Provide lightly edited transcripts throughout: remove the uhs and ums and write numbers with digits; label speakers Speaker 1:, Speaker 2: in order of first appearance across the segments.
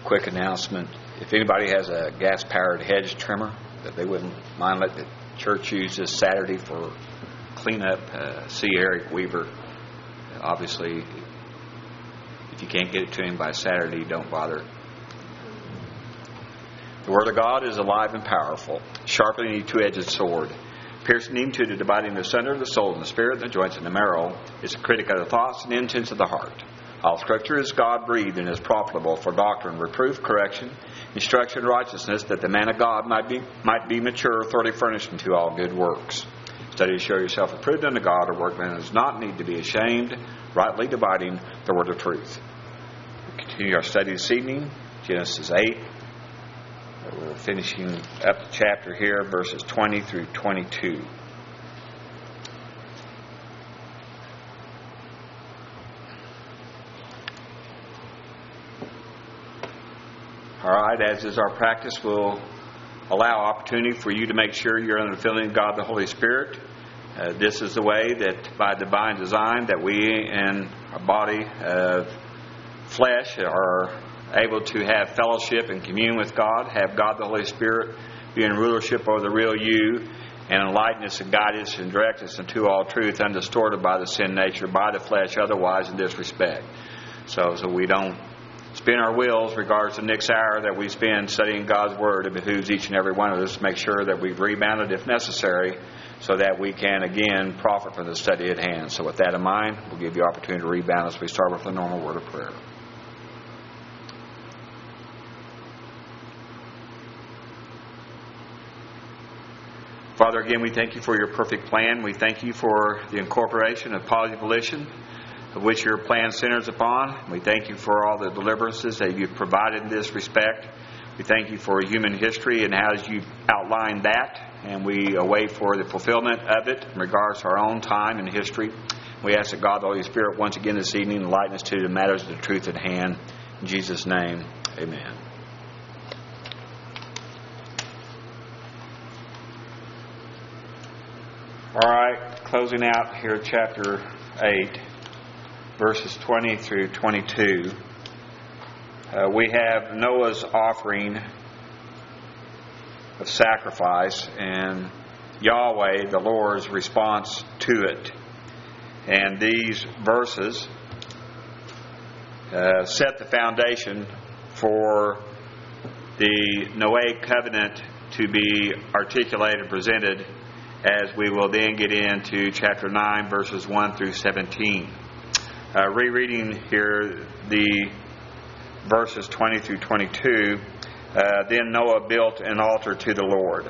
Speaker 1: quick announcement. If anybody has a gas-powered hedge trimmer that they wouldn't mind let the church use this Saturday for cleanup, see Eric Weaver. Obviously, if you can't get it to him by Saturday, don't bother. The Word of God is alive and powerful, sharper than any two-edged sword, piercing even to the dividing asunder of the soul and the spirit and the joints and the marrow. Is a critic of the thoughts and intents of the heart. All Scripture is God-breathed and is profitable for doctrine, reproof, correction, instruction, and righteousness, that the man of God might be mature, thoroughly furnished unto all good works. Study to show yourself approved unto God, a workman does not need to be ashamed, rightly dividing the word of truth. We continue our study this evening, Genesis 8. We're finishing up the chapter here, verses 20 through 22. All right, as is our practice, we'll allow opportunity for you to make sure you're under the filling of God the Holy Spirit. This is the way that by divine design that we in our body of flesh are able to have fellowship and commune with God, have God the Holy Spirit be in rulership over the real you, and enlighten us and guide us and direct us into all truth, undistorted by the sin nature, by the flesh, otherwise in this respect. So we don't spin our wheels regards to the next hour that we spend studying God's Word. It behooves each and every one of us to make sure that we've rebounded if necessary, so that we can again profit from the study at hand. So with that in mind, we'll give you opportunity to rebound as we start with the normal word of prayer. Father, again, we thank you for your perfect plan. We thank you for the incorporation of positive volition, of which your plan centers upon. We thank you for all the deliverances that you've provided in this respect. We thank you for human history and how you've outlined that, and we await for the fulfillment of it in regards to our own time and history. We ask that God, the Holy Spirit, once again this evening, enlighten us to the matters of the truth at hand. In Jesus' name, amen. All right, closing out here, chapter 8, verses 20 through 22. We have Noah's offering of sacrifice and Yahweh, the Lord's response to it. And these verses set the foundation for the Noahic covenant to be articulated and presented, as we will then get into chapter 9, verses 1 through 17. Rereading here the verses 20 through 22, then Noah built an altar to the Lord,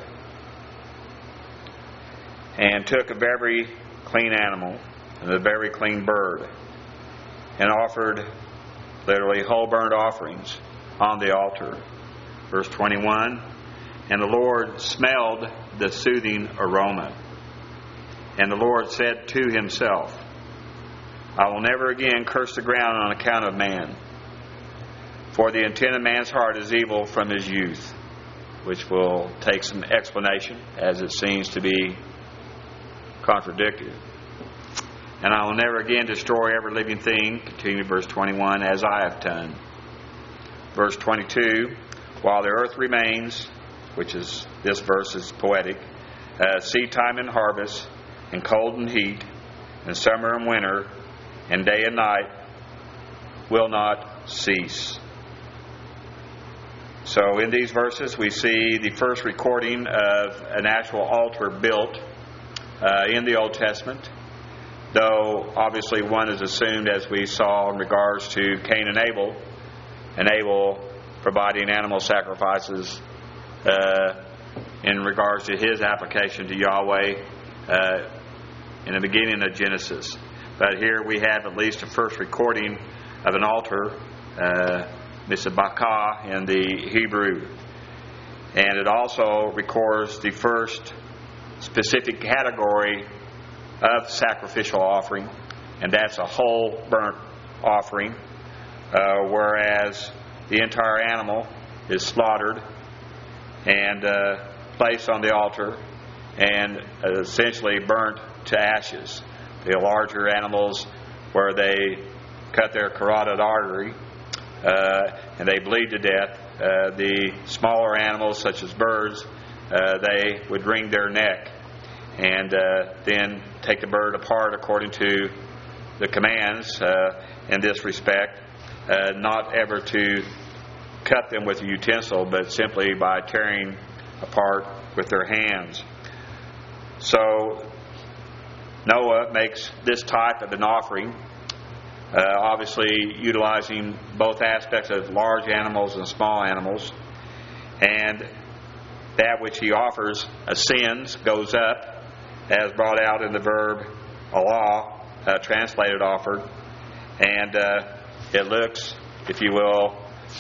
Speaker 1: and took of every clean animal and of every clean bird, and offered, literally, whole burnt offerings on the altar. Verse 21, and the Lord smelled the soothing aroma. And the Lord said to himself, I will never again curse the ground on account of man, for the intent of man's heart is evil from his youth, which will take some explanation, as it seems to be contradictory. And I will never again destroy every living thing, continue verse 21, as I have done. Verse 22, while the earth remains, which is, this verse is poetic, seed time and harvest, and cold and heat, and summer and winter, and day and night will not cease. So in these verses we see the first recording of an actual altar built in the Old Testament, though obviously one is assumed, as we saw in regards to Cain and Abel providing animal sacrifices in regards to his application to Yahweh in the beginning of Genesis. But here we have at least a first recording of an altar, Mizbachah in the Hebrew. And it also records the first specific category of sacrificial offering, and that's a whole burnt offering, whereas the entire animal is slaughtered and placed on the altar and essentially burnt to ashes. The larger animals, where they cut their carotid artery, and they bleed to death. The smaller animals, such as birds, they would wring their neck and then take the bird apart according to the commands in this respect, not ever to cut them with a utensil, but simply by tearing apart with their hands. So Noah makes this type of an offering, obviously utilizing both aspects of large animals and small animals, and that which he offers ascends, goes up, as brought out in the verb Allah, translated offered, and it looks, if you will,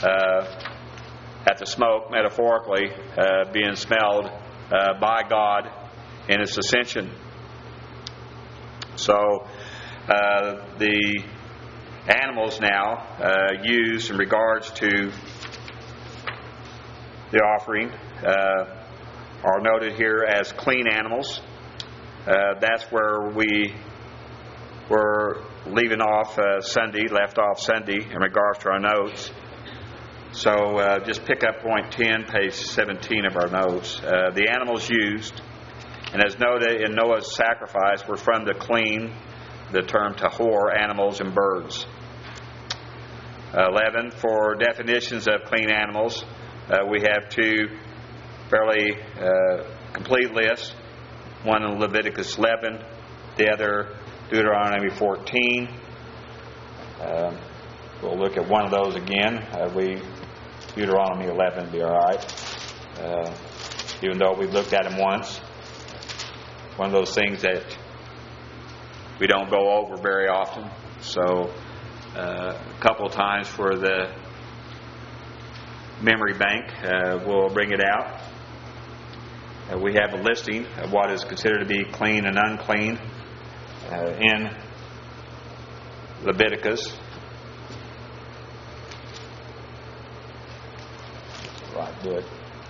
Speaker 1: at the smoke, metaphorically, being smelled by God in its ascension. So the animals now used in regards to the offering are noted here as clean animals. That's where we were leaving off left off Sunday in regards to our notes. So just pick up point 10, page 17 of our notes. The animals used, and as noted in Noah's sacrifice, were from the clean, the term tahor, animals and birds. 11, for definitions of clean animals, we have two fairly complete lists. One in Leviticus 11, the other Deuteronomy 14. We'll look at one of those again. Deuteronomy 11 will be all right. Even though we've looked at them once. One of those things that we don't go over very often. So a couple of times for the memory bank, we'll bring it out. We have a listing of what is considered to be clean and unclean in Leviticus. Right, good.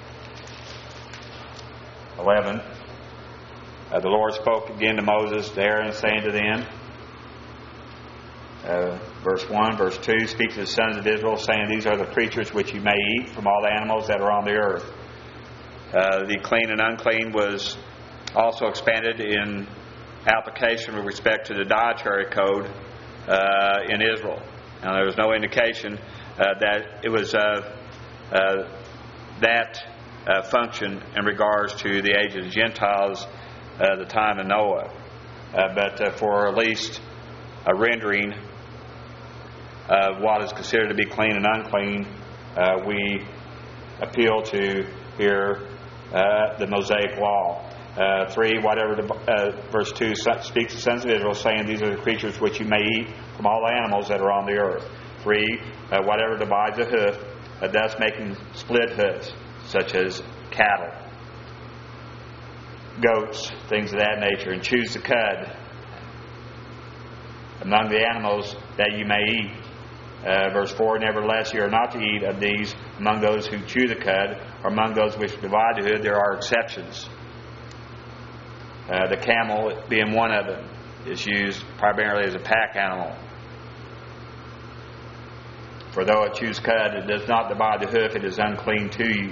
Speaker 1: 11. The Lord spoke again to Moses, to Aaron, saying to them, verse 1, verse 2, speak to the sons of Israel, saying, these are the creatures which you may eat from all the animals that are on the earth. The clean and unclean was also expanded in application with respect to the dietary code in Israel. Now, there was no indication that it was that function in regards to the age of the Gentiles, the time of Noah. But for at least a rendering of what is considered to be clean and unclean, we appeal to here the Mosaic law. 3, verse 2 speaks to the sons of Israel, saying, these are the creatures which you may eat from all the animals that are on the earth. 3, whatever divides a hoof, thus making split hoofs, such as cattle, goats, things of that nature, and chews the cud among the animals that you may eat. Verse 4, nevertheless you are not to eat of these among those who chew the cud, or among those which divide the hood. There are exceptions. The camel, being one of them, is used primarily as a pack animal. For though it chews cud, it does not divide the hoof, it is unclean to you.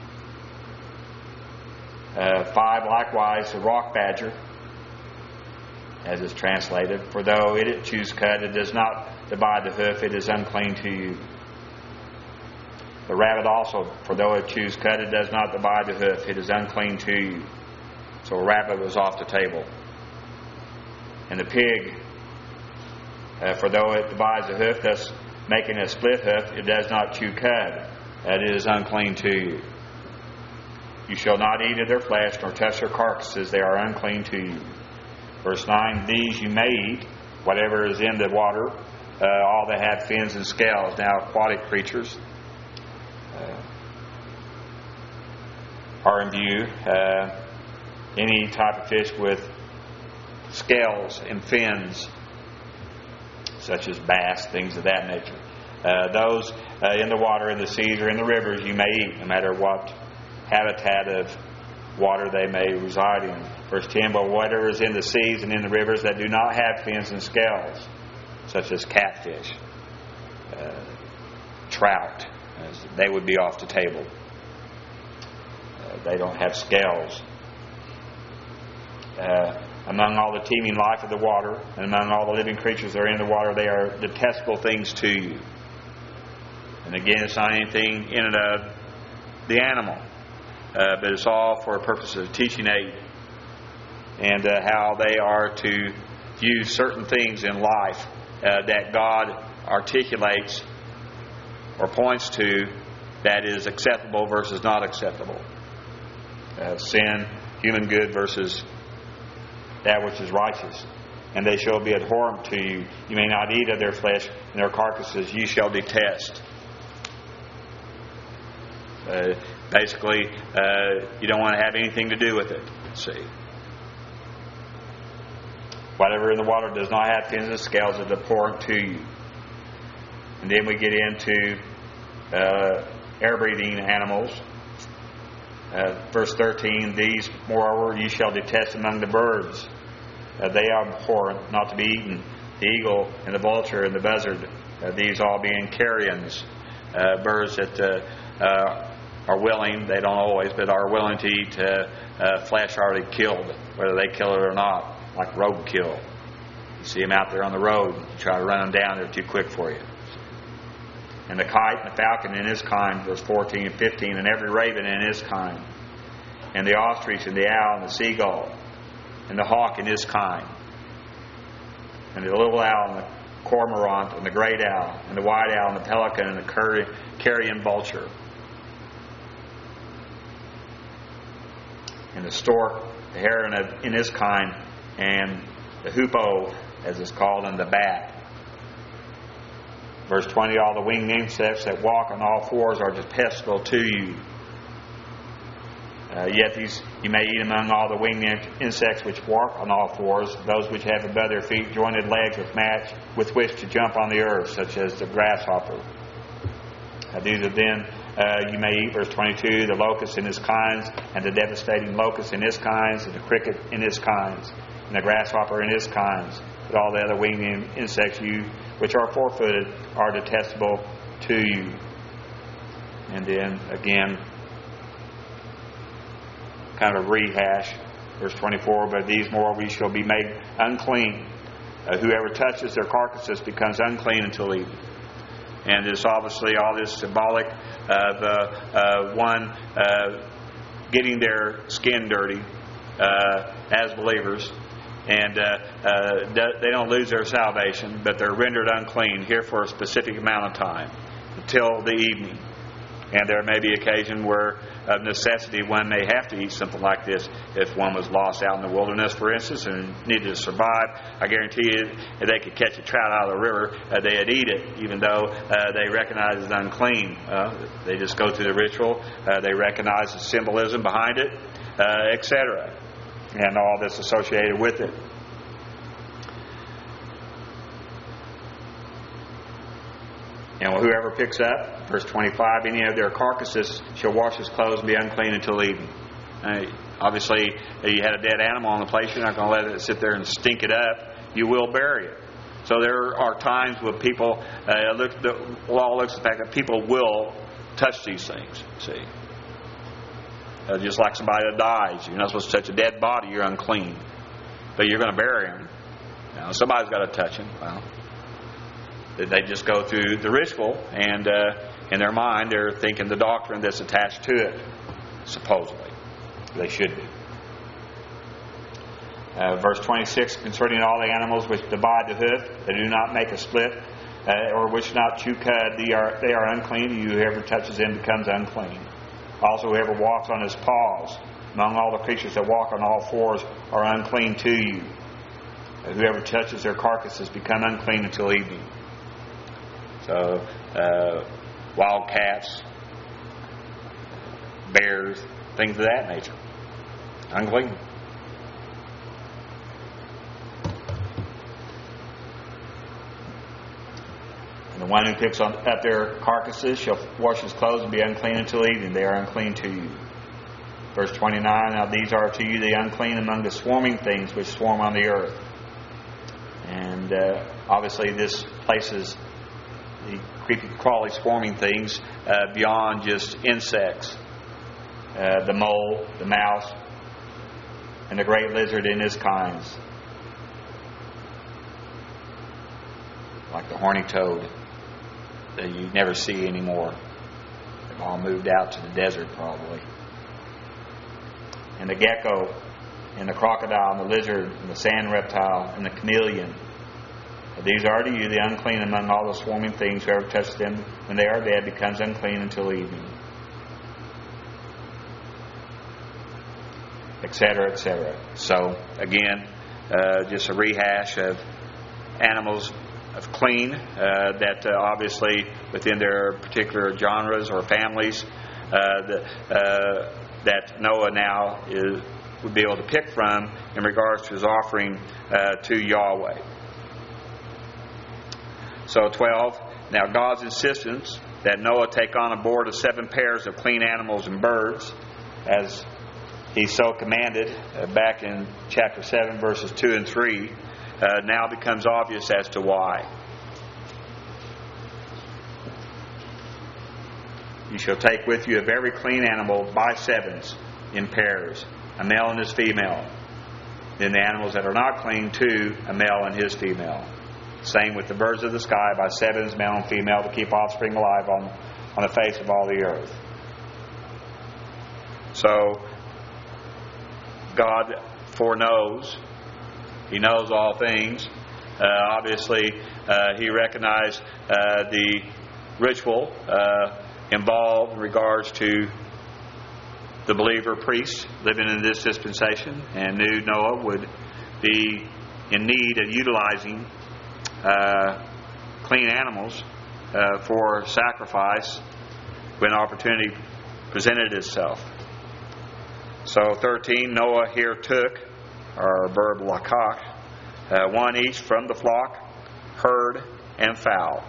Speaker 1: 5, likewise, the rock badger, as is translated, for though it chews cud, it does not divide the hoof, it is unclean to you. The rabbit also, for though it chews cud, it does not divide the hoof, it is unclean to you. So a rabbit was off the table. And the pig, for though it divides the hoof, thus making a split hoof, it does not chew cud, that it is unclean to you. You shall not eat of their flesh, nor touch their carcasses, they are unclean to you. Verse 9, these you may eat, whatever is in the water, all that have fins and scales. Now aquatic creatures are in view. Any type of fish with scales and fins, such as bass, things of that nature. Those in the water, in the seas, or in the rivers you may eat, no matter what habitat of water they may reside in. Verse 10, but whatever is in the seas and in the rivers that do not have fins and scales, such as catfish, trout. They would be off the table. They don't have scales. Among all the teeming life of the water, and among all the living creatures that are in the water, they are detestable things to you. And again, it's not anything in and of the animal, but it's all for a purpose of teaching aid, and how they are to view certain things in life that God articulates or points to that is acceptable versus not acceptable. Sin, human good versus that which is righteous. And they shall be abhorrent to you. You may not eat of their flesh, and their carcasses you shall detest. Basically, you don't want to have anything to do with it. See, whatever in the water does not have fins and scales is abhorrent to you. And then we get into air-breathing animals. Verse 13, these, moreover, you shall detest among the birds. They are abhorrent, not to be eaten. The eagle and the vulture and the buzzard, these all being carrions, birds that are willing, they don't always, but are willing to eat flesh already killed, whether they kill it or not, like roadkill. You see them out there on the road, you try to run them down, they're too quick for you. And the kite and the falcon in his kind, verse 14 and 15, and every raven in his kind, and the ostrich and the owl and the seagull, and the hawk in his kind, and the little owl and the cormorant and the great owl, and the white owl and the pelican and the carrion vulture, and the stork, the heron in his kind, and the hoopoe, as it's called, and the bat. Verse 20, all the winged insects that walk on all fours are detestable to you. Yet these you may eat among all the winged insects which walk on all fours, those which have above their feet jointed legs with which to jump on the earth, such as the grasshopper. These are then you may eat, verse 22, the locust in his kinds, and the devastating locust in his kinds, and the cricket in his kinds, and the grasshopper in his kinds. But all the other winged insects which are four-footed are detestable to you. And then again, kind of rehash, verse 24, but these more we shall be made unclean. Whoever touches their carcasses becomes unclean until evening. And it's obviously all this symbolic of one getting their skin dirty as believers. And they don't lose their salvation, but they're rendered unclean here for a specific amount of time, until the evening. And there may be occasion where, of necessity, one may have to eat something like this. If one was lost out in the wilderness, for instance, and needed to survive, I guarantee you, if they could catch a trout out of the river, they'd eat it, even though they recognize it's unclean. They just go through the ritual. They recognize the symbolism behind it, etc., and all that's associated with it. And whoever picks up, verse 25, any of their carcasses shall wash his clothes and be unclean until evening. Obviously, you had a dead animal on the place, you're not going to let it sit there and stink it up. You will bury it. So there are times when people, the law looks at the fact that people will touch these things, see. Just like somebody that dies. You're not supposed to touch a dead body, you're unclean. But you're going to bury him. Now, somebody's got to touch him. Well, they just go through the ritual, and in their mind, they're thinking the doctrine that's attached to it. Supposedly. They should be. Verse 26, concerning all the animals which divide the hoof, that do not make a split, or which not chew cud, they are unclean. Whoever touches them becomes unclean. Also, whoever walks on his paws, among all the creatures that walk on all fours, are unclean to you. Whoever touches their carcasses become unclean until evening. So, wild cats, bears, things of that nature. Unclean. And the one who picks up their carcasses shall wash his clothes and be unclean until evening. They are unclean to you. Verse 29, now these are to you the unclean among the swarming things which swarm on the earth. And obviously this places the creepy, crawly, swarming things beyond just insects. The mole, the mouse, and the great lizard in his kinds. Like the horny toad that you never see anymore. They've all moved out to the desert probably. And the gecko, and the crocodile, and the lizard, and the sand reptile, and the chameleon. These are to you the unclean among all the swarming things. Whoever touches them when they are dead becomes unclean until evening. Etc., etc. So, again, just a rehash of animals of clean that obviously within their particular genres or families that Noah now would be able to pick from in regards to his offering to Yahweh. So 12, now God's insistence that Noah take on board of 7 pairs of clean animals and birds, as he so commanded back in chapter 7, verses 2 and 3, now becomes obvious as to why. You shall take with you of every clean animal by 7s in pairs, a male and his female. Then the animals that are not clean, 2, a male and his female. Same with the birds of the sky by 7s, male and female, to keep offspring alive on the face of all the earth. So, God foreknows. He knows all things. Obviously, He recognized the ritual involved in regards to the believer priests living in this dispensation, and knew Noah would be in need of utilizing clean animals for sacrifice when opportunity presented itself. So 13, Noah here took, or verb lakach, 1 each from the flock, herd, and fowl.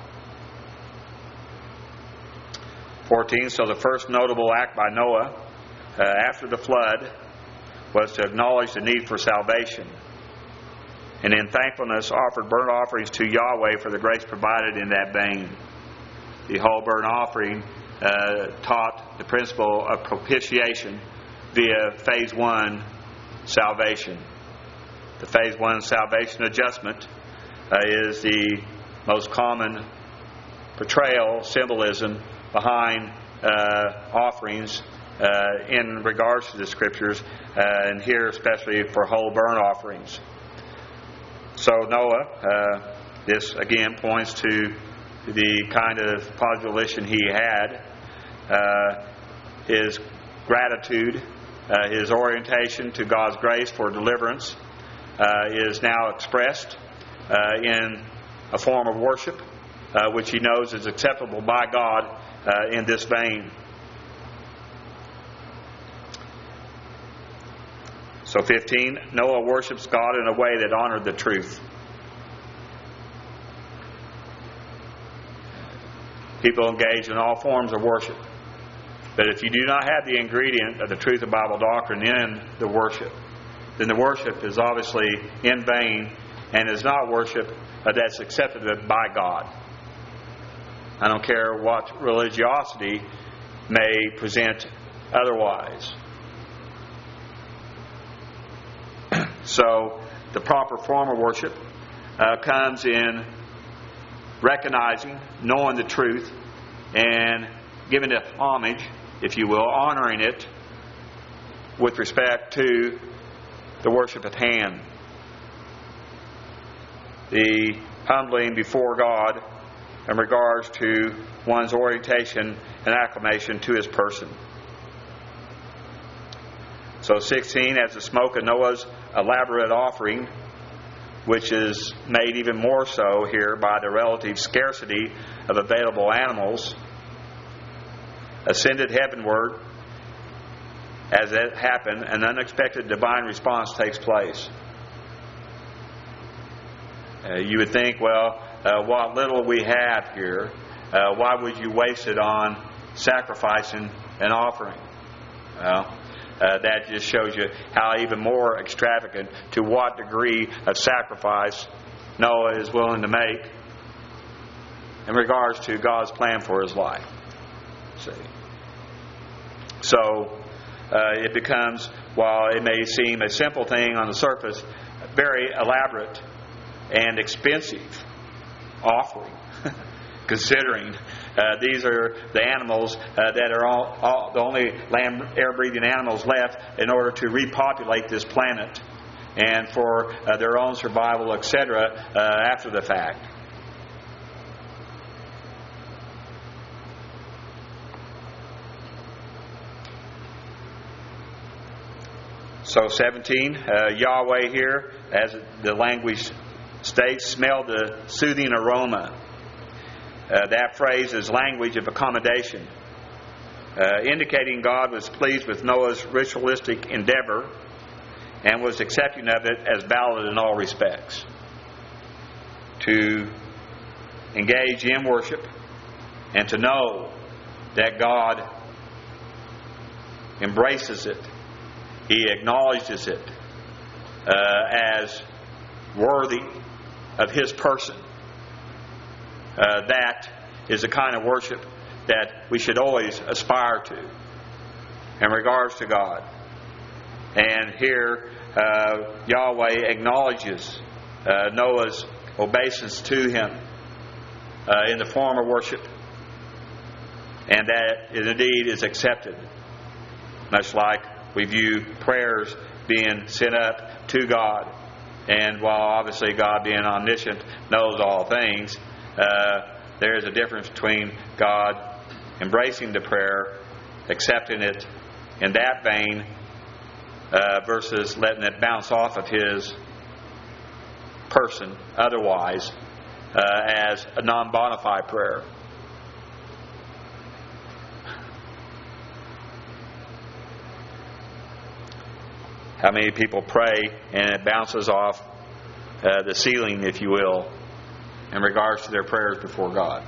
Speaker 1: 14, so the first notable act by Noah after the flood was to acknowledge the need for salvation, and in thankfulness offered burnt offerings to Yahweh for the grace provided in that vein. The whole burnt offering taught the principle of propitiation via phase 1 salvation. The phase 1 salvation adjustment is the most common portrayal, symbolism behind offerings in regards to the Scriptures, and here especially for whole burnt offerings. So Noah, this again points to the kind of position he had. His gratitude, his orientation to God's grace for deliverance is now expressed in a form of worship, which he knows is acceptable by God in this vein. So 15, Noah worships God in a way that honored the truth. People engage in all forms of worship. But if you do not have the ingredient of the truth of Bible doctrine in the worship, then the worship is obviously in vain and is not worship that's accepted by God. I don't care what religiosity may present otherwise. So the proper form of worship comes in recognizing, knowing the truth, and giving it homage, if you will, honoring it with respect to the worship at hand. The humbling before God in regards to one's orientation and acclamation to His person. So 16, as the smoke of Noah's elaborate offering, which is made even more so here by the relative scarcity of available animals, ascended heavenward. As that happened, an unexpected divine response takes place. You would think, well, what little we have here, why would you waste it on sacrificing an offering? Well, that just shows you how even more extravagant, to what degree of sacrifice Noah is willing to make in regards to God's plan for his life. See? So it becomes, while it may seem a simple thing on the surface, a very elaborate and expensive offering, considering these are the animals that are all the only land air-breathing animals left in order to repopulate this planet and for their own survival, etc., after the fact. So 17, Yahweh here, as the language states, smelled the soothing aroma. That phrase is language of accommodation, indicating God was pleased with Noah's ritualistic endeavor and was accepting of it as valid in all respects. To engage in worship and to know that God embraces it, He acknowledges it as worthy of His person. That is the kind of worship that we should always aspire to in regards to God. And here Yahweh acknowledges Noah's obeisance to Him in the form of worship, and that it indeed is accepted, much like we view prayers being sent up to God. And while obviously God, being omniscient, knows all things, there is a difference between God embracing the prayer, accepting it in that vein, versus letting it bounce off of His person otherwise, as a non-bona fide prayer. How many people pray and it bounces off the ceiling, if you will, in regards to their prayers before God?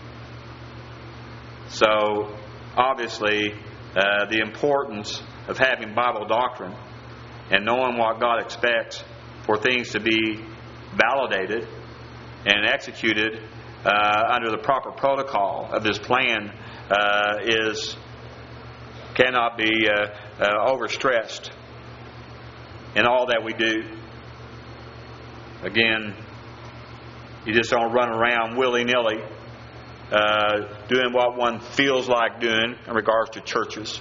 Speaker 1: So, obviously, the importance of having Bible doctrine and knowing what God expects for things to be validated and executed under the proper protocol of His plan cannot be overstressed in all that we do. Again, you just don't run around willy-nilly doing what one feels like doing in regards to churches.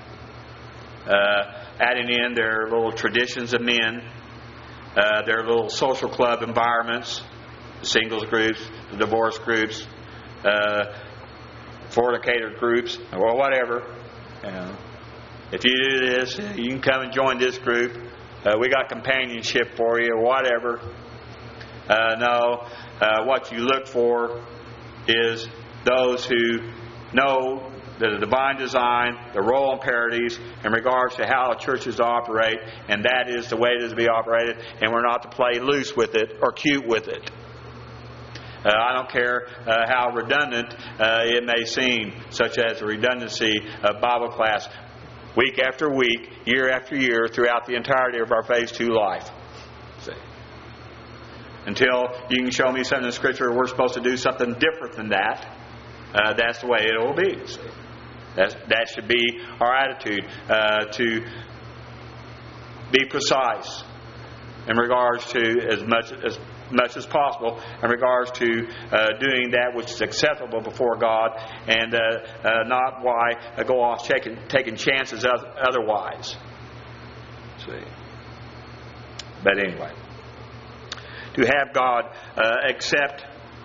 Speaker 1: Adding in their little traditions of men, their little social club environments, the singles groups, the divorce groups, fornicator groups, or whatever. If you do this, you can come and join this group. We got companionship for you, or whatever. No, what you look for is those who know the divine design, the role imperatives in regards to how churches operate, and that is the way it is to be operated, and we're not to play loose with it or cute with it. I don't care how redundant it may seem, such as the redundancy of Bible class week after week, year after year, throughout the entirety of our Phase 2 life. See? Until you can show me something in Scripture we're supposed to do something different than that, that's the way it will be. See? That should be our attitude, to be precise in regards to as much as possible in regards to doing that which is acceptable before God, and not why go off taking chances otherwise. See? But anyway, to have God accept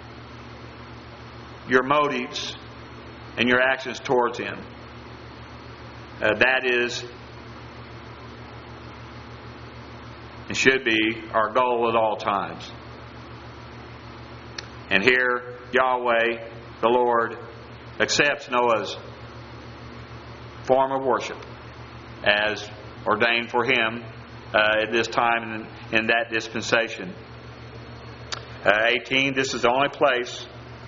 Speaker 1: your motives and your actions towards Him, that is and should be our goal at all times. And here, Yahweh, the Lord, accepts Noah's form of worship as ordained for him at this time in that dispensation. 18, this is the only place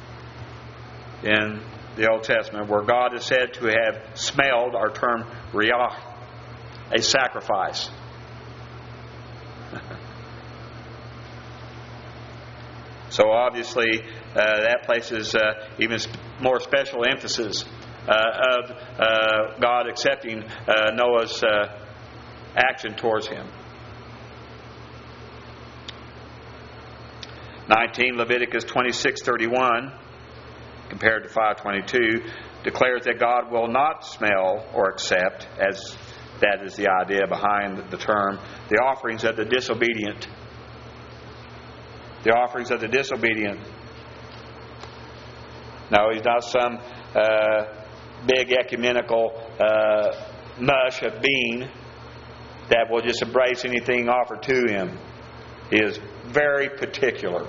Speaker 1: in the Old Testament where God is said to have smelled, our term riyah, a sacrifice. So obviously, that places even more special emphasis of God accepting Noah's action towards him. 19, Leviticus 26:31, compared to 5:22, declares that God will not smell or accept, as that is the idea behind the term, the offerings of the disobedient. The offerings of the disobedient. No, he's not some big ecumenical mush of being that will just embrace anything offered to him. He is very particular.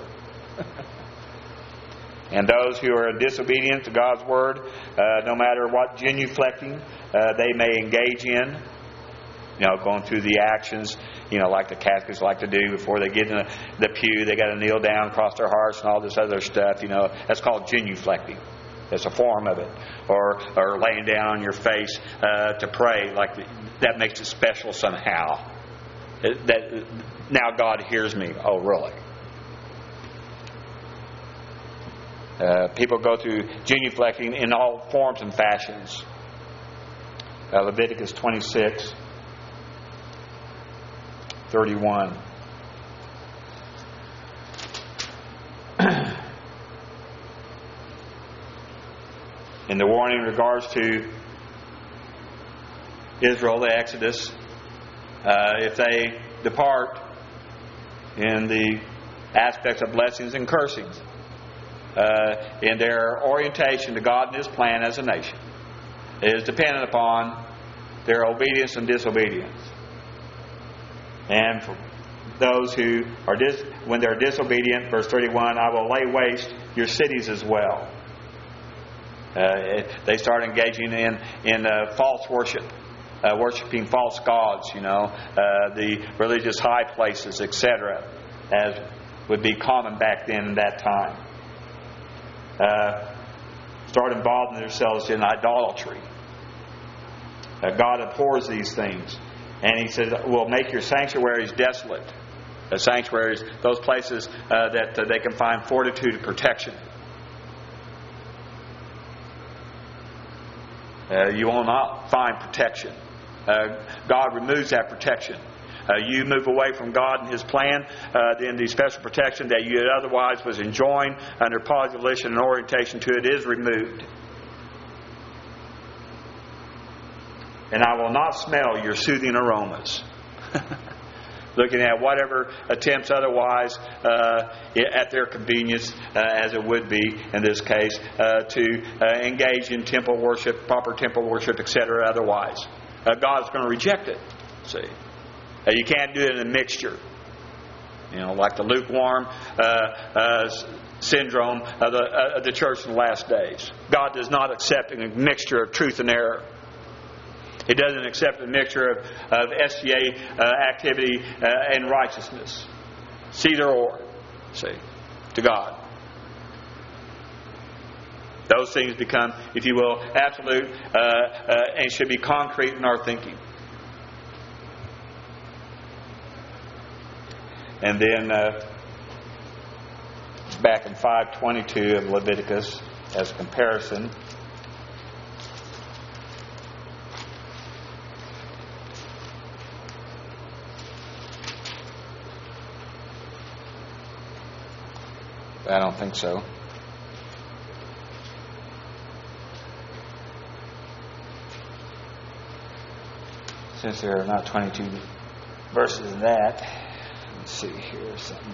Speaker 1: And those who are disobedient to God's Word, no matter what genuflecting they may engage in, going through the actions, like the Catholics like to do before they get in the pew, they got to kneel down, cross their hearts, and all this other stuff. That's called genuflecting. That's a form of it. Or laying down on your face to pray, that makes it special somehow. That now God hears me. Oh, really? People go through genuflecting in all forms and fashions. Leviticus 26:31. In the warning in regards to Israel, the Exodus, if they depart in the aspects of blessings and cursings, in their orientation to God and His plan as a nation, it is dependent upon their obedience and disobedience. And for those who are when they're disobedient, verse 31, I will lay waste your cities as well. They start engaging in false worship, worshiping false gods, the religious high places, etc., as would be common back then in that time. Start involving themselves in idolatry. God abhors these things. And He says, we'll make your sanctuaries desolate. The sanctuaries, those places that they can find fortitude and protection. You will not find protection. God removes that protection. You move away from God and His plan, then the special protection that you otherwise was enjoying under positive volition and orientation to it is removed. And I will not smell your soothing aromas. Looking at whatever attempts otherwise at their convenience, as it would be in this case, to engage in temple worship, proper temple worship, etc. otherwise. God's going to reject it. See? You can't do it in a mixture. Like the lukewarm syndrome of the church in the last days. God does not accept a mixture of truth and error. He doesn't accept a mixture of SCA activity and righteousness. It's either or, to God. Those things become, if you will, absolute and should be concrete in our thinking. And then back in 5:22 of Leviticus, as a comparison, I don't think so. Since there are not 22 verses in that, let's see here something.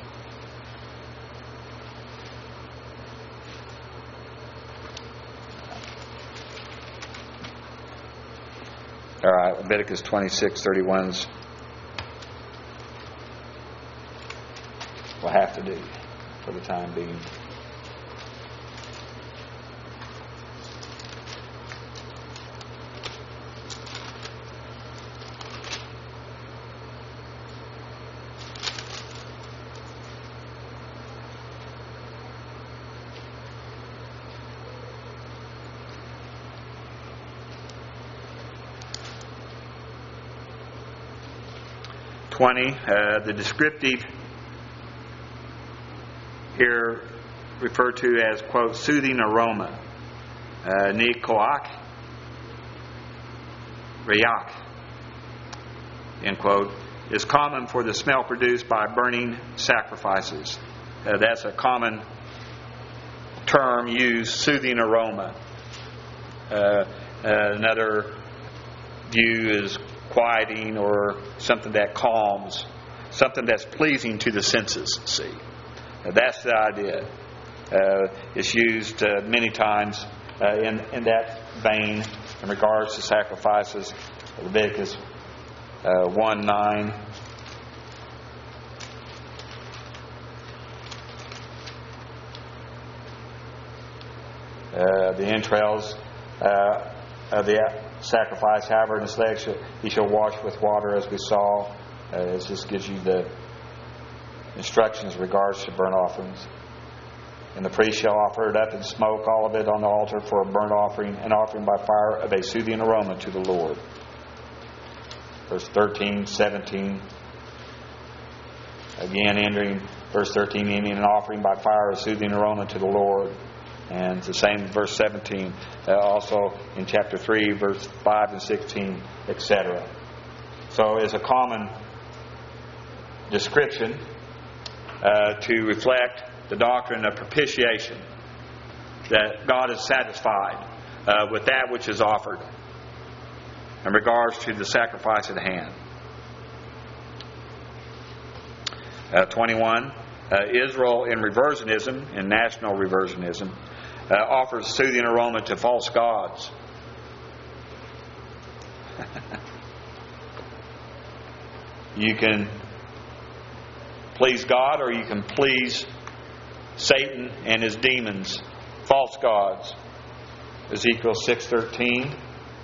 Speaker 1: All right, Leviticus 26:31 we'll have to do for the time being. The descriptive here referred to as, quote, soothing aroma, nikoach, reach, end quote, is common for the smell produced by burning sacrifices. That's a common term used, soothing aroma. Another view is quieting, or something that calms, something that's pleasing to the senses. See, that's the idea. It's used many times in that vein in regards to sacrifices. Leviticus 1:9. The entrails of the sacrifice, however, in his legs he shall wash with water, as we saw. It just gives you the instructions in regards to burnt offerings. And the priest shall offer it up and smoke all of it on the altar for a burnt offering, an offering by fire of a soothing aroma to the Lord. Verse 13, 17. Again, entering verse 13, meaning an offering by fire, a soothing aroma to the Lord. And it's the same in verse 17. Also in chapter 3, verse 5 and 16, etc. So it's a common description to reflect the doctrine of propitiation, that God is satisfied with that which is offered in regards to the sacrifice at hand. 21. Israel in reversionism, in national reversionism, offers soothing aroma to false gods. You can please God, or you can please Satan and his demons, false gods. Ezekiel 6:13.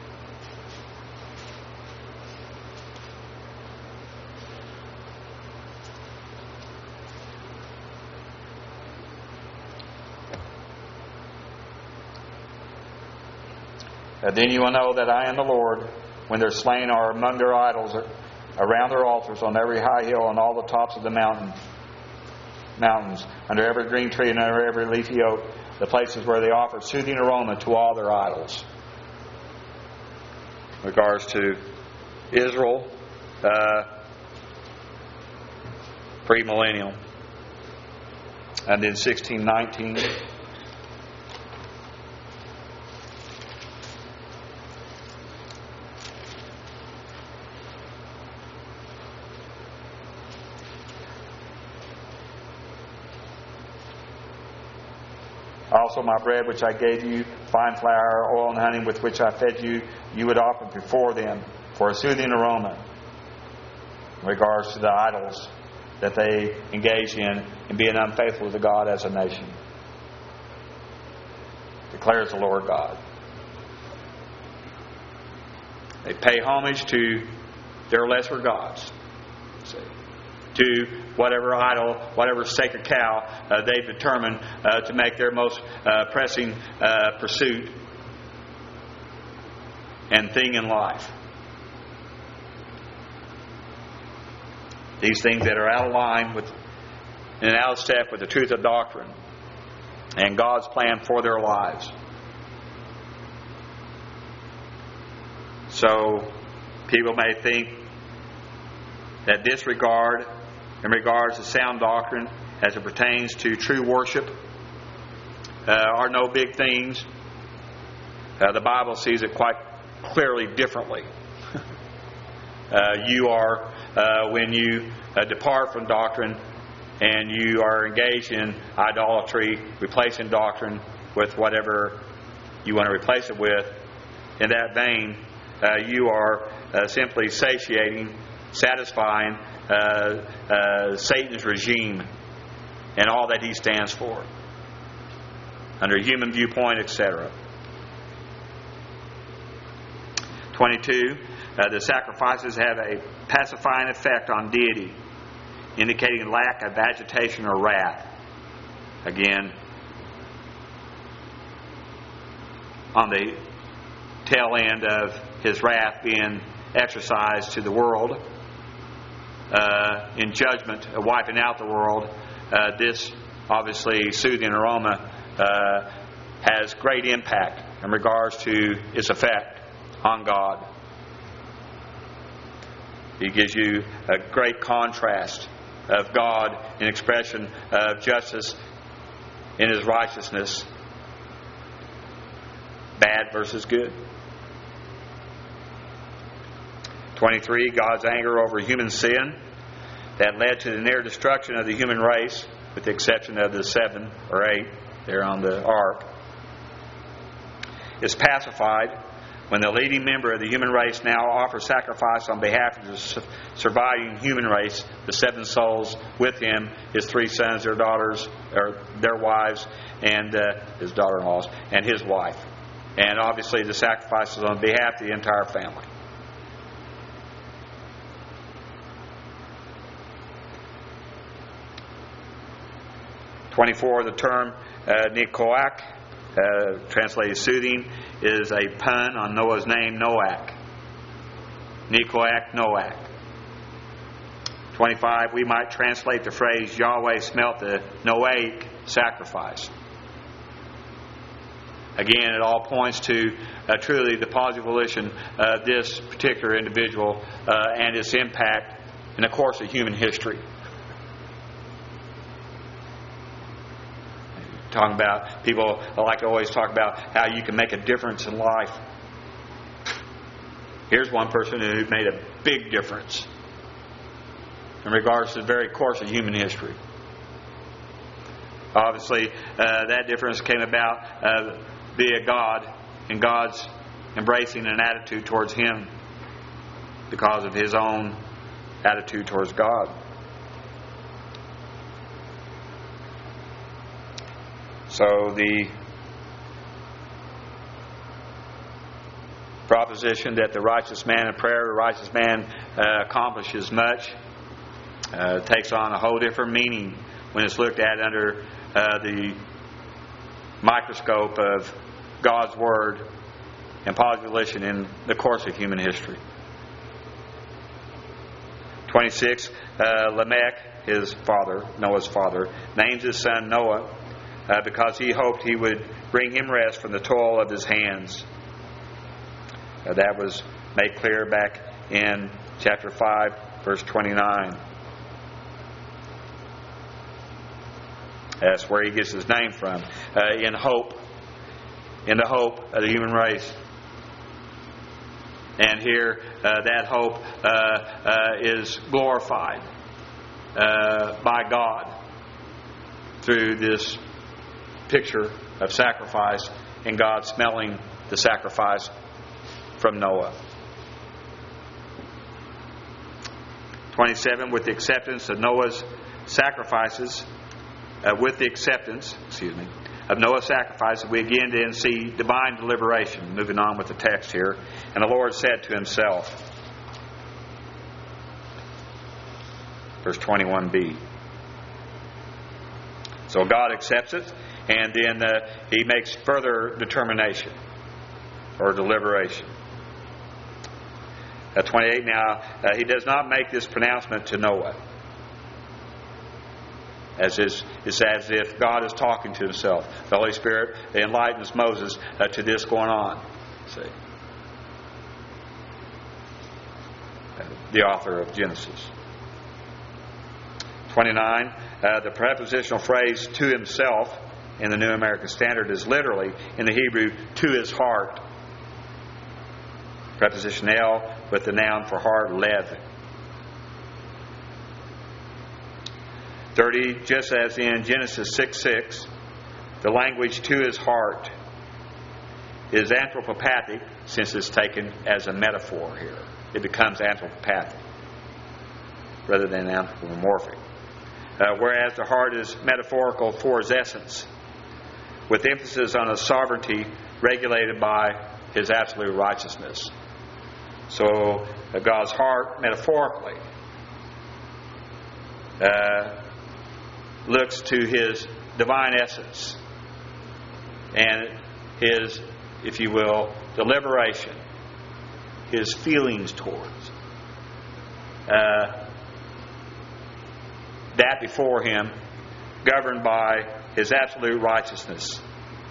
Speaker 1: Then you will know that I am the Lord, when their slain are among their idols, around their altars, on every high hill, on all the tops of the mountains, under every green tree and under every leafy oak, the places where they offer soothing aroma to all their idols. In regards to Israel, pre-millennial. And then 16:19. Also my bread which I gave you, fine flour, oil and honey with which I fed you, you would offer before them for a soothing aroma, in regards to the idols that they engage in being unfaithful to God as a nation. Declares the Lord God. They pay homage to their lesser gods. See? To whatever idol, whatever sacred cow they've determined to make their most pressing pursuit and thing in life. These things that are out of line with and out of step with the truth of doctrine and God's plan for their lives. So people may think that disregard in regards to sound doctrine as it pertains to true worship are no big things. The Bible sees it quite clearly differently. You are, when you depart from doctrine and you are engaged in idolatry, replacing doctrine with whatever you want to replace it with, in that vein, you are simply satiating, satisfying Satan's regime and all that he stands for under human viewpoint, etc. 22. The sacrifices have a pacifying effect on deity, indicating lack of agitation or wrath. Again, on the tail end of his wrath being exercised to the world, in judgment, wiping out the world, this obviously soothing aroma has great impact in regards to its effect on God. He gives you a great contrast of God in expression of justice in His righteousness. Bad versus good. 23, God's anger over human sin that led to the near destruction of the human race, with the exception of the 7 or 8 there on the ark, is pacified when the leading member of the human race now offers sacrifice on behalf of the surviving human race, the 7 souls with him, his 3 sons, their daughters, or their wives, and his daughter-in-laws, and his wife. And obviously the sacrifice is on behalf of the entire family. The term Nekoach, translated soothing, is a pun on Noah's name, Noach. Nekoach, Noach. 25, we might translate the phrase Yahweh smelt the Noahic sacrifice. Again, it all points to truly the positive volition of this particular individual and its impact in the course of human history. Talking about, people like to always talk about how you can make a difference in life. Here's one person who made a big difference in regards to the very course of human history. Obviously, that difference came about via God and God's embracing an attitude towards Him because of His own attitude towards God. So the proposition that the righteous man in prayer, the righteous man accomplishes much, takes on a whole different meaning when it's looked at under the microscope of God's Word and positive volition in the course of human history. 26, Lamech, his father, Noah's father, names his son Noah because he hoped he would bring him rest from the toil of his hands. That was made clear back in chapter 5, verse 29. That's where he gets his name from. In hope. In the hope of the human race. And here, that hope is glorified by God through this picture of sacrifice and God smelling the sacrifice from Noah. 27, with the acceptance of Noah's sacrifices, of Noah's sacrifice, we again then see divine deliberation. Moving on with the text here. And the Lord said to Himself, verse 21b. So God accepts it, and then He makes further determination or deliberation. 28, now He does not make this pronouncement to Noah. It's as if God is talking to Himself. The Holy Spirit enlightens Moses to this going on. See, the author of Genesis. 29, the prepositional phrase "to himself" in the New American Standard is literally, in the Hebrew, "to his heart." Preposition "el" with the noun for heart, "lev." 30, just as in Genesis 6:6, the language "to his heart" is anthropopathic, since it's taken as a metaphor here. It becomes anthropopathic rather than anthropomorphic. Whereas the heart is metaphorical for His essence, with emphasis on His sovereignty regulated by His absolute righteousness. So God's heart, metaphorically, looks to His divine essence and His, if you will, deliberation, His feelings towards that before Him governed by His absolute righteousness.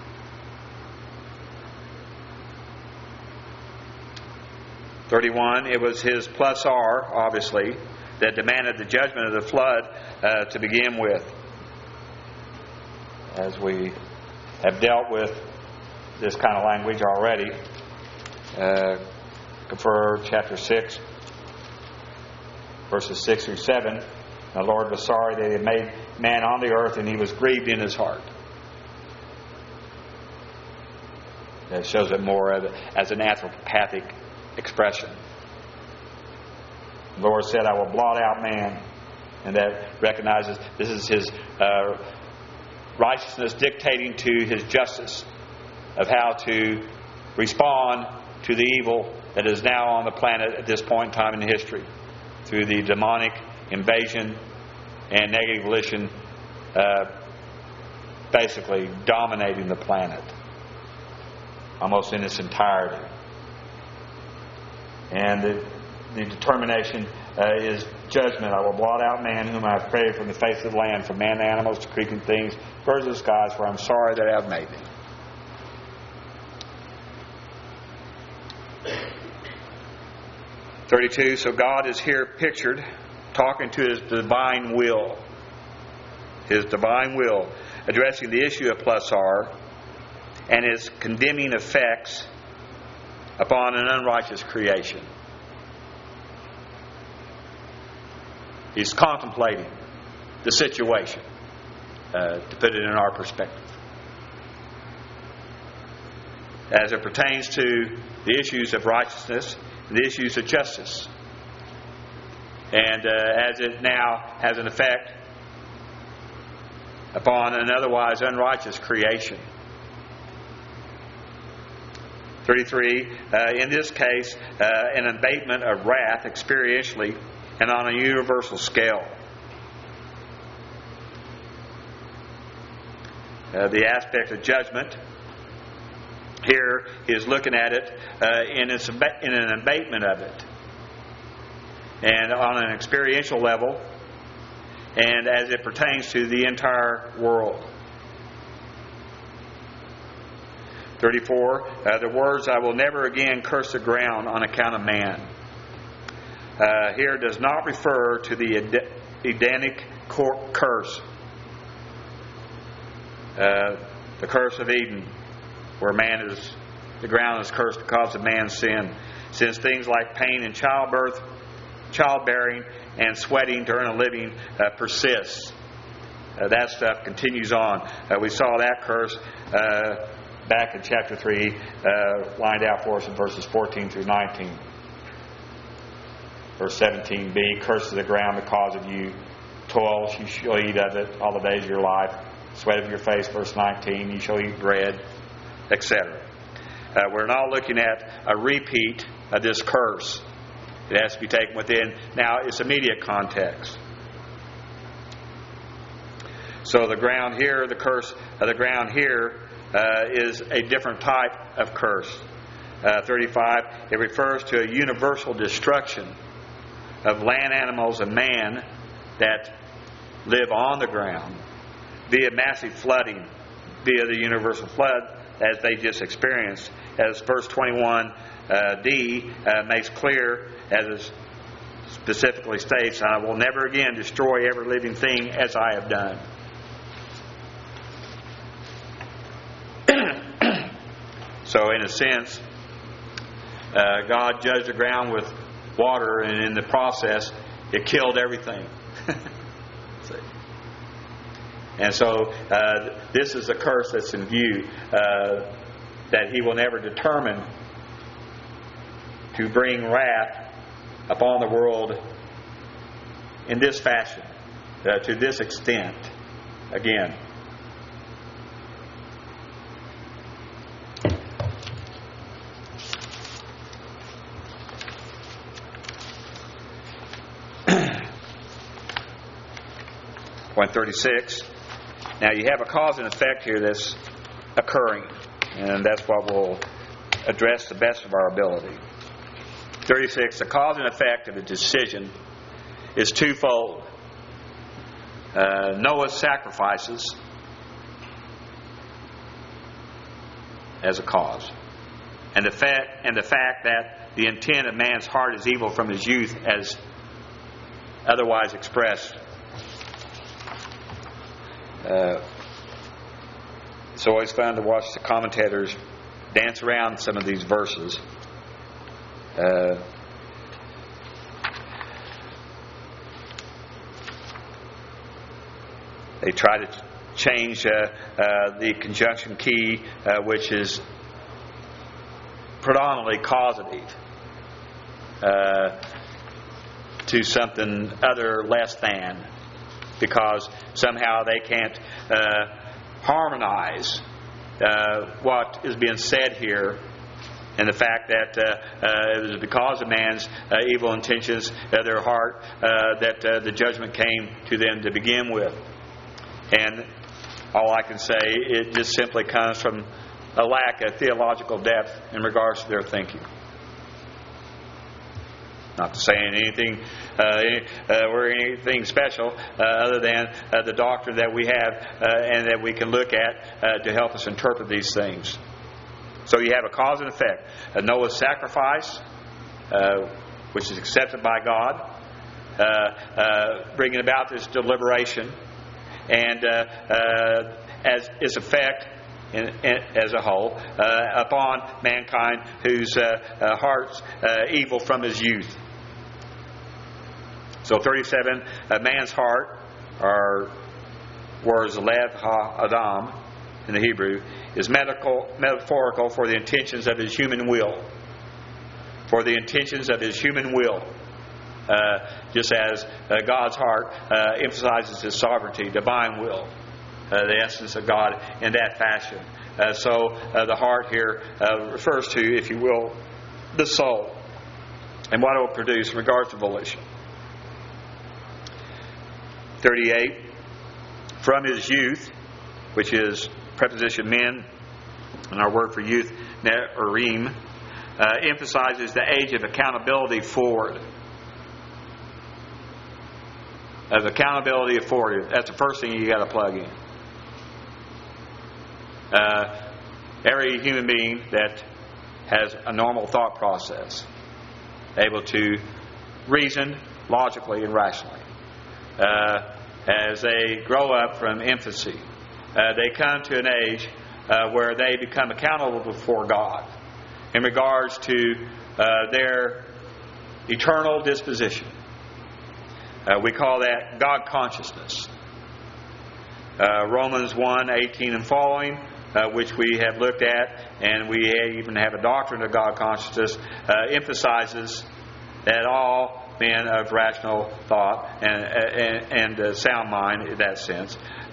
Speaker 1: (31) It was His plus R, obviously, that demanded the judgment of the flood to begin with. As we have dealt with this kind of language already, for chapter 6, verses 6 through 7, the Lord was sorry that He had made man on the earth, and He was grieved in His heart. That shows it more as an anthropopathic expression. The Lord said, I will blot out man. And that recognizes this is His righteousness dictating to His justice of how to respond to the evil that is now on the planet at this point in time in history through the demonic invasion and negative volition basically dominating the planet almost in its entirety. And the determination is judgment. I will blot out man whom I have created from the face of the land, from man to animals to creeping things, birds of the skies, for I am sorry that I have made them. (32) So God is here pictured talking to His divine will. His divine will, addressing the issue of plus R and its condemning effects upon an unrighteous creation. He's contemplating the situation, to put it in our perspective, as it pertains to the issues of righteousness and the issues of justice, and as it now has an effect upon an otherwise unrighteous creation. 33, in this case, an abatement of wrath experientially and on a universal scale. The aspect of judgment here is looking at it in an abatement of it, and on an experiential level, and as it pertains to the entire world. 34, the words, I will never again curse the ground on account of man, here does not refer to the Edenic curse, the curse of Eden, where the ground is cursed because of man's sin, since things like pain in childbirth, childbearing, and sweating during a living persists. That stuff continues on. We saw that curse back in chapter 3, lined out for us in verses 14 through 19. Verse 17b, curse of the ground because of you. Toil, you shall eat of it all the days of your life. Sweat of your face, verse 19, you shall eat bread, etc. We're now looking at a repeat of this curse. It has to be taken within now its immediate context. So the ground here, the curse of the ground here, is a different type of curse. 35, it refers to a universal destruction of land animals and man that live on the ground via massive flooding, via the universal flood as they just experienced. As verse 21d makes clear, as it specifically states, I will never again destroy every living thing as I have done. So in a sense, God judged the ground with water, and in the process, it killed everything. And so this is a curse that's in view, that He will never determine to bring wrath upon the world in this fashion, to this extent, again. Point 36. Now you have a cause and effect here that's occurring, and that's what we'll address to the best of our ability. 36. The cause and effect of a decision is twofold. Noah's sacrifices as a cause. And the fact that the intent of man's heart is evil from his youth, as otherwise expressed. It's always fun to watch the commentators dance around some of these verses. They try to change the conjunction key, which is predominantly causative, to something other less than, because somehow they can't harmonize what is being said here, and the fact that it was because of man's evil intentions, their heart, that the judgment came to them to begin with. And all I can say, it just simply comes from a lack of theological depth in regards to their thinking. Not to say anything, we're anything special other than the doctrine that we have and that we can look at to help us interpret these things. So you have a cause and effect. Noah's sacrifice, which is accepted by God, bringing about this deliberation, and as its effect as a whole upon mankind, whose heart's evil from his youth. So 37, man's heart, or words lev ha-adam in the Hebrew, is metaphorical for the intentions of his human will. For the intentions of his human will. Just as God's heart emphasizes his sovereignty, divine will, the essence of God in that fashion. So the heart here refers to, if you will, the soul and what it will produce in regards to volition. 38, from his youth, which is preposition min, and our word for youth, ne'erim, emphasizes the age of accountability forward. Of accountability forward. That's the first thing you got to plug in. Every human being that has a normal thought process, able to reason logically and rationally, as they grow up from infancy, they come to an age where they become accountable before God in regards to their eternal disposition. We call that God consciousness. Romans 1:18 and following, which we have looked at, and we even have a doctrine of God consciousness, emphasizes that all men of rational thought and sound mind, in that sense,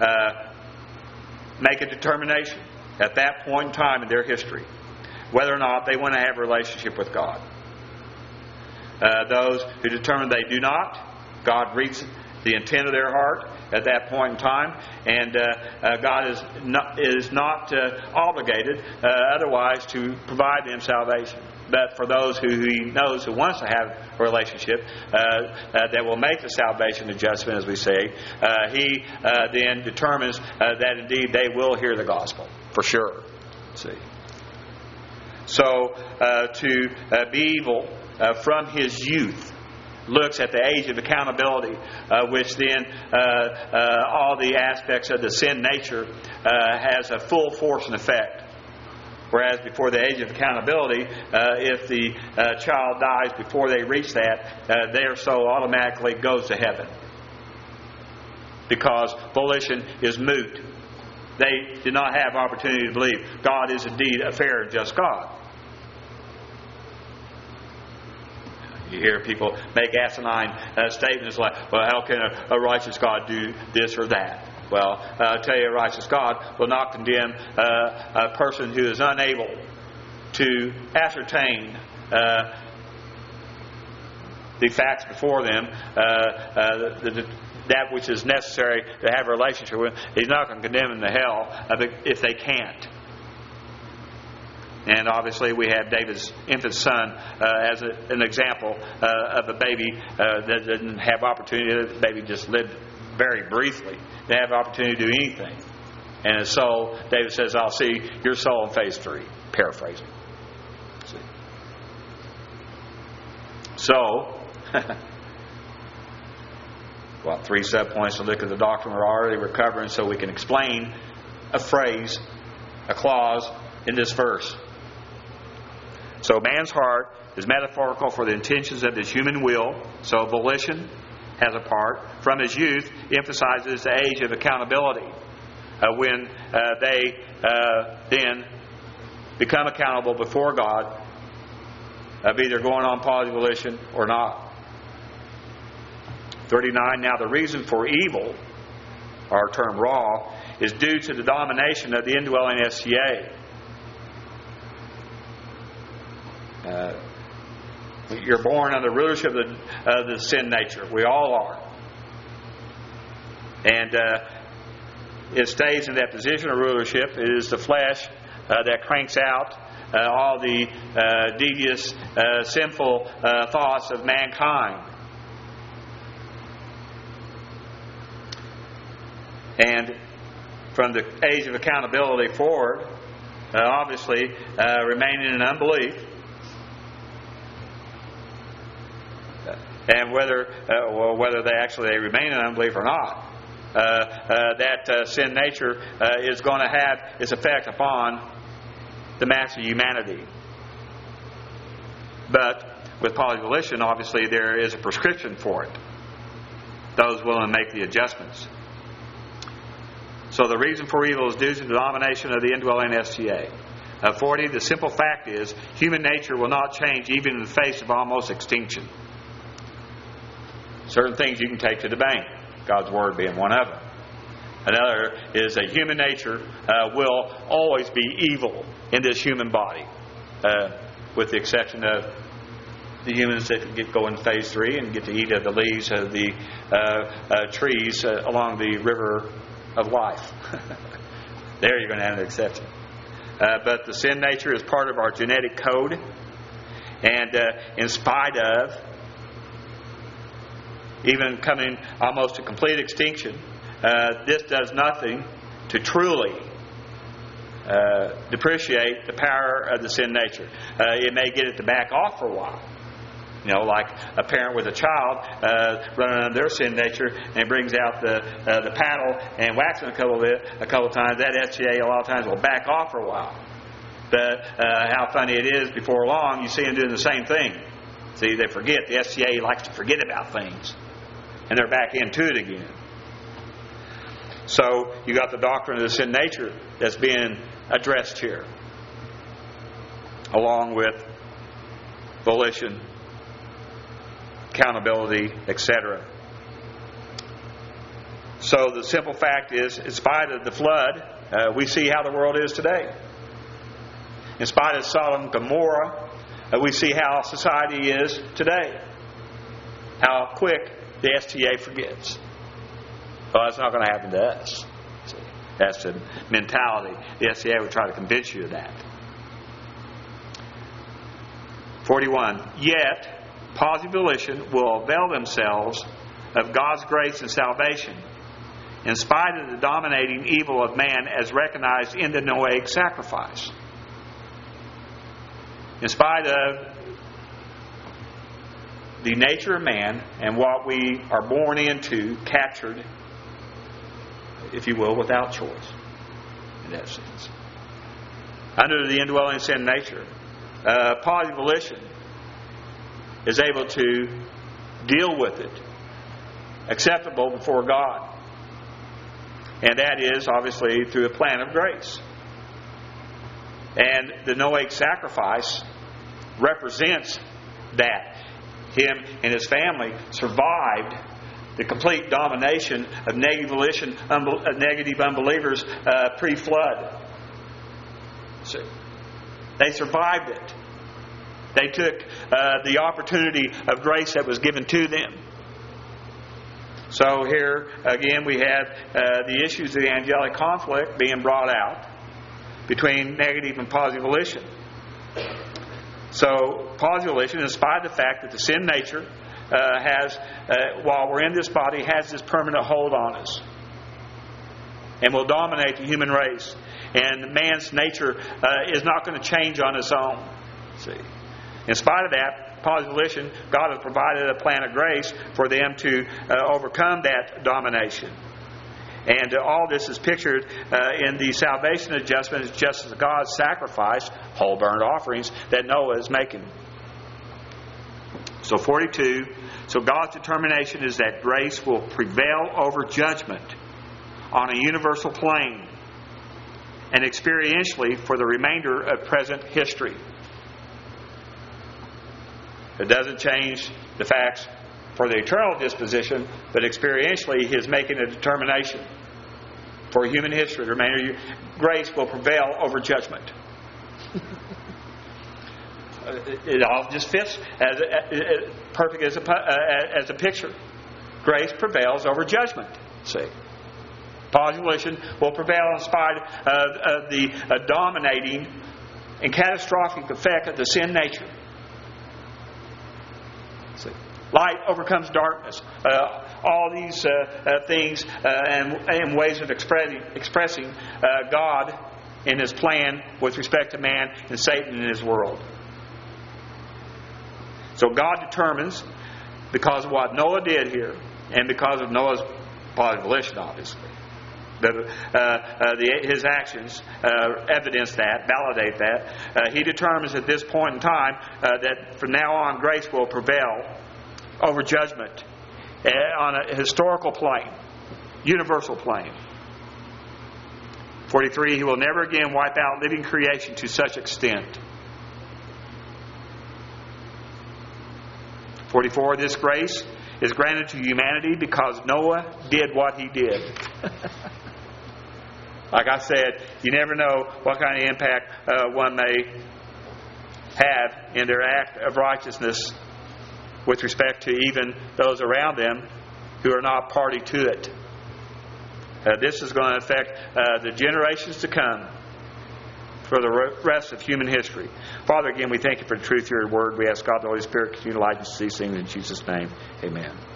Speaker 1: make a determination at that point in time in their history whether or not they want to have a relationship with God. Those who determine they do not, God reads the intent of their heart at that point in time, and God is not obligated otherwise to provide them salvation. But for those who He knows who wants to have a relationship that will make the salvation adjustment, as we say, He then determines that indeed they will hear the gospel for sure. See, so to be evil from his youth looks at the age of accountability, which then all the aspects of the sin nature has a full force and effect. Whereas before the age of accountability, if the child dies before they reach that, their soul automatically goes to heaven. Because volition is moot. They did not have opportunity to believe God is indeed a fair and just God. You hear people make asinine statements like, well, how can a righteous God do this or that? Well, I'll tell you, a righteous God will not condemn a person who is unable to ascertain the facts before them, that which is necessary to have a relationship with. He's not going to condemn them to hell if they can't. And obviously we have David's infant son as an example of a baby that didn't have opportunity. The baby just lived very briefly. They have the opportunity to do anything. And his soul, David says, I'll see your soul in phase 3. Paraphrasing. See? So, 3 subpoints to look at the doctrine we're already recovering so we can explain a phrase, a clause in this verse. So man's heart is metaphorical for the intentions of his human will. So volition has a part. From his youth, emphasizes the age of accountability. When they then become accountable before God of either going on positive volition or not. 39. Now the reason for evil, our term raw, is due to the domination of the indwelling SCA. You're born under the rulership of the sin nature. We all are. And it stays in that position of rulership. It is the flesh that cranks out all the devious, sinful thoughts of mankind. And from the age of accountability forward, obviously remaining in unbelief, and whether they remain in unbelief or not, that sin nature is going to have its effect upon the mass of humanity. But with positive volition, obviously there is a prescription for it. Those willing to make the adjustments. So the reason for evil is due to the domination of the indwelling STA. 40, the simple fact is, human nature will not change even in the face of almost extinction. Certain things you can take to the bank, God's Word being one of them. Another is that human nature will always be evil in this human body, with the exception of the humans that go in phase 3 and get to eat of the leaves of the trees along the river of life. There you're going to have an exception. But the sin nature is part of our genetic code, and in spite of even coming almost to complete extinction, this does nothing to truly depreciate the power of the sin nature. It may get it to back off for a while. You know, like a parent with a child running on their sin nature, and it brings out the paddle and whacks them a couple of times. That SGA a lot of times will back off for a while. But how funny it is, before long you see them doing the same thing. See, they forget. The SGA likes to forget about things, and they're back into it again. So you got the doctrine of the sin nature that's being addressed here, along with volition, accountability, etc. So the simple fact is, in spite of the flood, we see how the world is today. In spite of Sodom and Gomorrah, we see how society is today. How quick the STA forgets. Well, that's not going to happen to us. See, that's the mentality. The STA would try to convince you of that. 41. Yet, positive volition will avail themselves of God's grace and salvation, in spite of the dominating evil of man as recognized in the Noahic sacrifice. In spite of the nature of man and what we are born into, captured, if you will, without choice, in that sense. Under the indwelling sin nature, positive volition is able to deal with it acceptable before God. And that is obviously through a plan of grace. And the Noahic sacrifice represents that. Him and his family survived the complete domination of negative volition, negative unbelievers pre-flood. So they survived it. They took the opportunity of grace that was given to them. So here again we have the issues of the angelic conflict being brought out between negative and positive volition. So positive volition, in spite of the fact that the sin nature while we're in this body, has this permanent hold on us, and will dominate the human race. And man's nature is not going to change on its own. See, in spite of that, positive volition, God has provided a plan of grace for them to overcome that domination. And all this is pictured in the salvation adjustment, just as God's sacrifice, whole burnt offerings that Noah is making. So 42, so God's determination is that grace will prevail over judgment on a universal plane and experientially for the remainder of present history. It doesn't change the facts for the eternal disposition, but experientially He is making a determination for human history. The remainder, grace will prevail over judgment. It all just fits as perfect as a picture. Grace prevails over judgment. See, positive volition will prevail in spite of the dominating and catastrophic effect of the sin nature. See, light overcomes darkness. All these things and ways of expressing God in His plan with respect to man and Satan in his world. So God determines, because of what Noah did here, and because of Noah's positive volition, obviously, that his actions evidence that, validate that. He determines at this point in time that from now on grace will prevail over judgment on a historical plane, universal plane. 43, He will never again wipe out living creation to such extent. 44, this grace is granted to humanity because Noah did what he did. Like I said, you never know what kind of impact one may have in their act of righteousness with respect to even those around them who are not party to it. This is going to affect the generations to come for the rest of human history. Father, again, we thank You for the truth of Your word. We ask God the Holy Spirit continue to light us to see things in Jesus' name. Amen.